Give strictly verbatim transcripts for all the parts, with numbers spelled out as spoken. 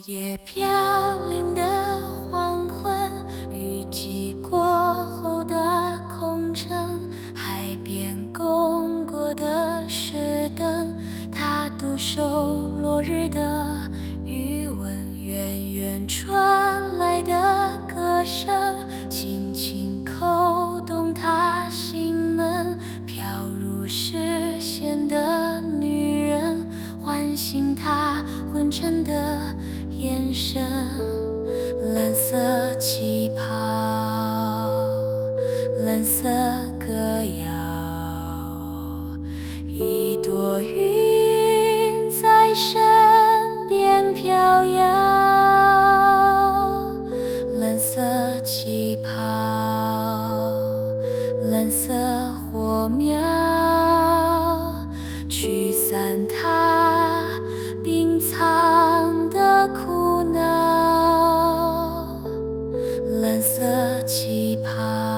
叶飘零的黄昏，雨季过后的空城，海边供过的石灯，他独守落日的余温，远远传来的歌声，轻轻叩动他心门，飘入视线的女人，唤醒他昏沉的眼神。蓝色旗袍，蓝色歌谣，一朵云在身边飘摇。蓝色旗袍，蓝色火苗，驱散它冰藏的苦恼。蓝色旗袍，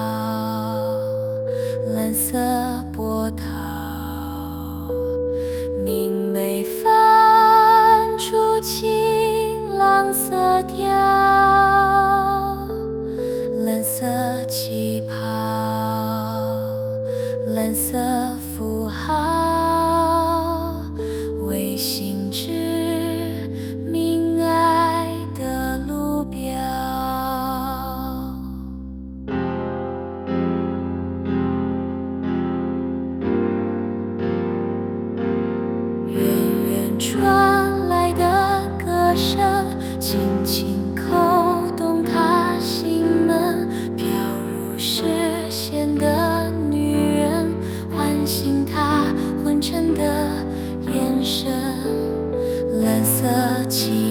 蓝色波涛，明媚泛出晴朗色调。蓝色旗袍，蓝色符号，为心知明爱的路标。远远传来的歌声，轻轻叩动他心门，飘入视线的女人，唤醒他昏沉的眼神。蓝色旗